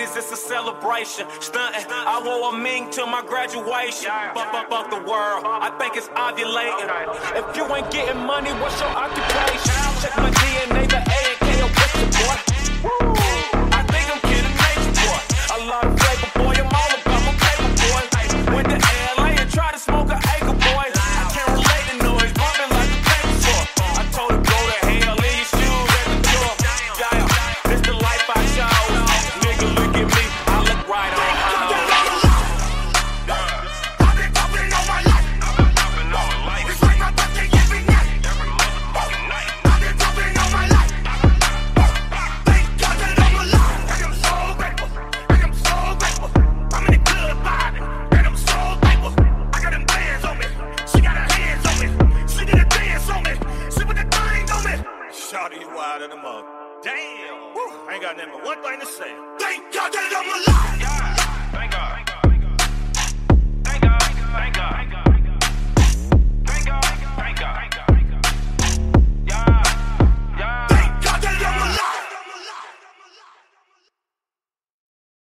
this is a celebration. Stunting, I wore a mink to my graduation. Fuck the world, I think it's ovulating. If you ain't getting money, what's your occupation?